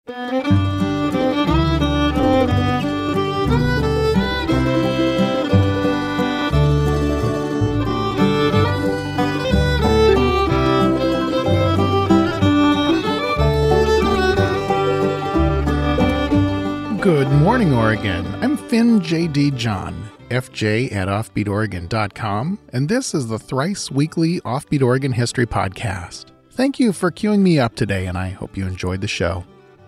Good morning, Oregon. I'm Finn J.D. John, FJ at OffbeatOregon.com, and this is the thrice weekly Offbeat Oregon History Podcast. Thank you for queuing me up today, and I hope you enjoyed the show.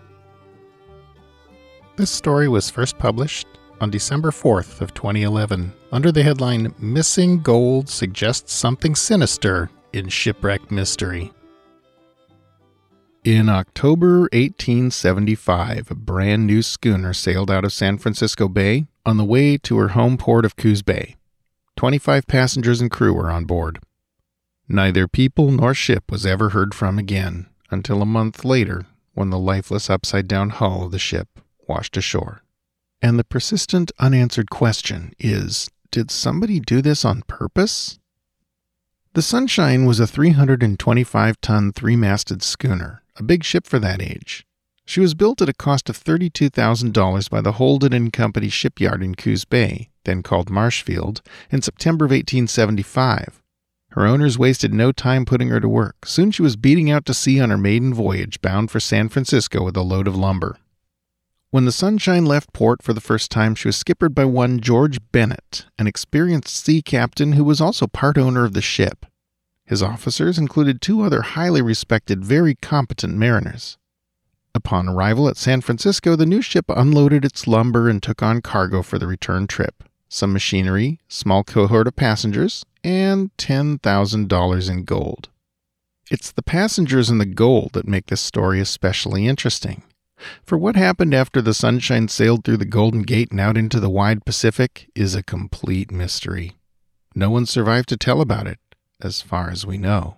This story was first published on December 4th of 2011 under the headline, Missing Gold Suggests Something Sinister in Shipwreck Mystery. In October 1875, a brand new schooner sailed out of San Francisco Bay on the way to her home port of Coos Bay. 25 passengers and crew were on board. Neither people nor ship was ever heard from again until a month later when the lifeless upside-down hull of the ship washed ashore. And the persistent unanswered question is, did somebody do this on purpose? The Sunshine was a 325-ton three-masted schooner, a big ship for that age. She was built at a cost of $32,000 by the Holden & Company shipyard in Coos Bay, then called Marshfield, in September of 1875. Her owners wasted no time putting her to work. Soon she was beating out to sea on her maiden voyage, bound for San Francisco with a load of lumber. When the Sunshine left port for the first time, she was skippered by one George Bennett, an experienced sea captain who was also part owner of the ship. His officers included two other highly respected, very competent mariners. Upon arrival at San Francisco, the new ship unloaded its lumber and took on cargo for the return trip, some machinery, small cohort of passengers, and $10,000 in gold. It's the passengers and the gold that make this story especially interesting. For what happened after the Sunshine sailed through the Golden Gate and out into the wide Pacific is a complete mystery. No one survived to tell about it, as far as we know.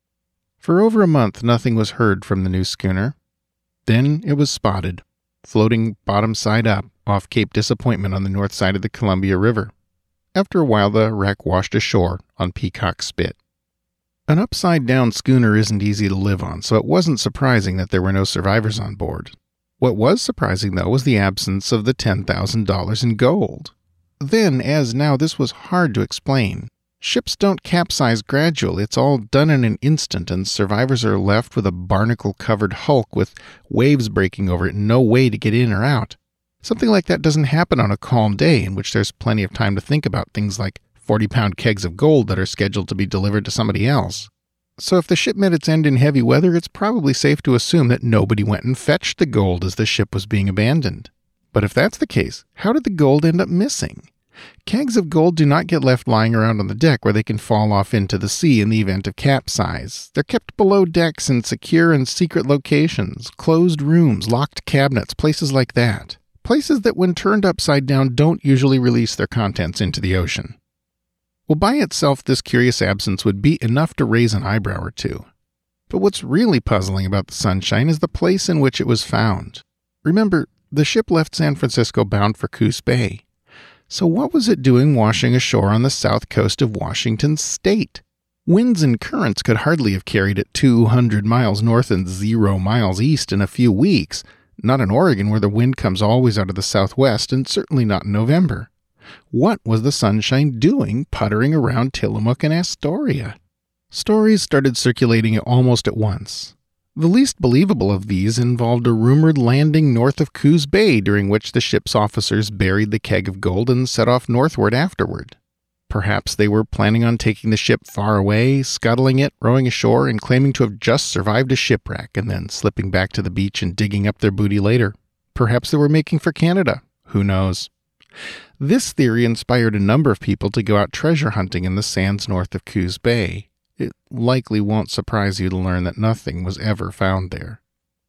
For over a month, nothing was heard from the new schooner. Then it was spotted, floating bottom side up off Cape Disappointment on the north side of the Columbia River. After a while, the wreck washed ashore on Peacock Spit. An upside-down schooner isn't easy to live on, so it wasn't surprising that there were no survivors on board. What was surprising, though, was the absence of the $10,000 in gold. Then, as now, this was hard to explain. Ships don't capsize gradually. It's all done in an instant, and survivors are left with a barnacle-covered hulk with waves breaking over it and no way to get in or out. Something like that doesn't happen on a calm day in which there's plenty of time to think about things like 40-pound kegs of gold that are scheduled to be delivered to somebody else. So if the ship met its end in heavy weather, it's probably safe to assume that nobody went and fetched the gold as the ship was being abandoned. But if that's the case, how did the gold end up missing? Kegs of gold do not get left lying around on the deck where they can fall off into the sea in the event of capsize. They're kept below decks in secure and secret locations, closed rooms, locked cabinets, places like that. Places that when turned upside down don't usually release their contents into the ocean. Well, by itself, this curious absence would be enough to raise an eyebrow or two. But what's really puzzling about the Sunshine is the place in which it was found. Remember, the ship left San Francisco bound for Coos Bay. So what was it doing washing ashore on the south coast of Washington state? Winds and currents could hardly have carried it 200 miles north and 0 miles east in a few weeks, not in Oregon where the wind comes always out of the southwest and certainly not in November. What was the Sunshine doing puttering around Tillamook and Astoria? Stories started circulating almost at once. The least believable of these involved a rumored landing north of Coos Bay during which the ship's officers buried the keg of gold and set off northward afterward. Perhaps they were planning on taking the ship far away, scuttling it, rowing ashore, and claiming to have just survived a shipwreck and then slipping back to the beach and digging up their booty later. Perhaps they were making for Canada. Who knows? This theory inspired a number of people to go out treasure hunting in the sands north of Coos Bay. It likely won't surprise you to learn that nothing was ever found there.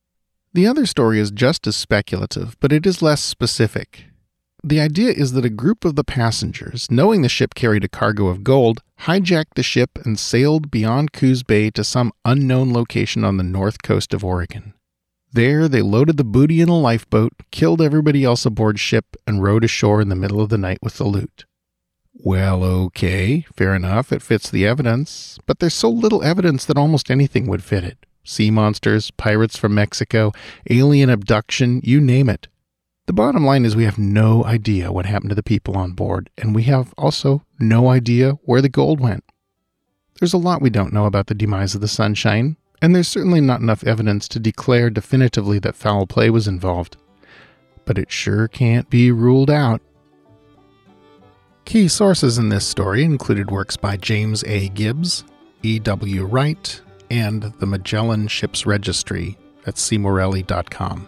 The other story is just as speculative, but it is less specific. The idea is that a group of the passengers, knowing the ship carried a cargo of gold, hijacked the ship and sailed beyond Coos Bay to some unknown location on the north coast of Oregon. There, they loaded the booty in a lifeboat, killed everybody else aboard ship, and rowed ashore in the middle of the night with the loot. Well, okay, fair enough, it fits the evidence, but there's so little evidence that almost anything would fit it. sea monsters, pirates from Mexico, alien abduction, you name it. The bottom line is we have no idea what happened to the people on board, and we have also no idea where the gold went. There's a lot we don't know about the demise of the Sunshine, and there's certainly not enough evidence to declare definitively that foul play was involved. But it sure can't be ruled out. Key sources in this story included works by James A. Gibbs, E.W. Wright, and the Magellan Ships Registry at cmorelli.com.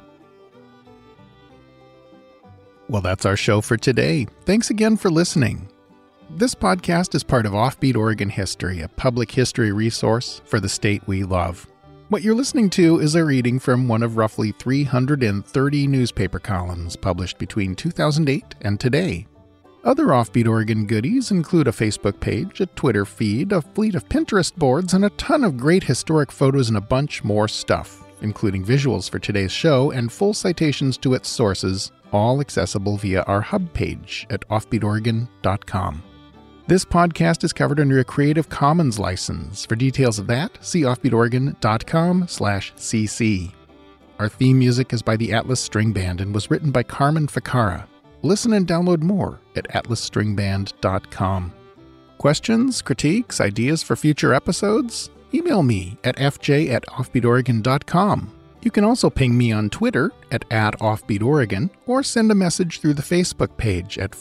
Well, that's our show for today. Thanks again for listening. This podcast is part of Offbeat Oregon History, a public history resource for the state we love. What you're listening to is a reading from one of roughly 330 newspaper columns published between 2008 and today. Other Offbeat Oregon goodies include a Facebook page, a Twitter feed, a fleet of Pinterest boards, and a ton of great historic photos and a bunch more stuff, including visuals for today's show and full citations to its sources, all accessible via our hub page at offbeatoregon.com. This podcast is covered under a Creative Commons license. For details of that, see offbeatoregon.com/cc. Our theme music is by the Atlas String Band and was written by Carmen Ficarra. Listen and download more at atlasstringband.com. Questions, critiques, ideas for future episodes? Email me at fj@offbeatoregon.com. You can also ping me on Twitter at @offbeatoregon or send a message through the Facebook page at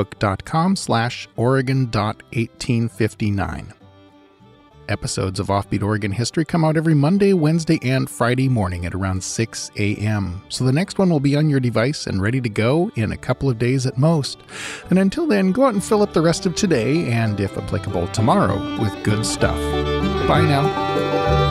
facebook.com/oregon.1859. Episodes of Offbeat Oregon History come out every Monday, Wednesday, and Friday morning at around 6 a.m. So the next one will be on your device and ready to go in a couple of days at most. And until then, go out and fill up the rest of today and, if applicable, tomorrow with good stuff. Bye now.